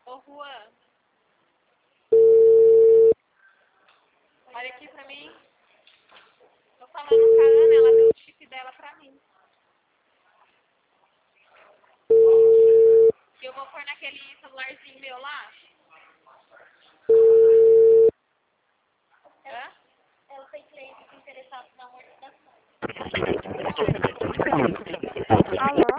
Ô, Juan, olha aqui pra mim. Tô falando com a Ana, ela deu o chip dela pra mim. E eu vou pôr naquele celularzinho meu lá. Hã? Ela foi cliente interessada na amortização. Alô?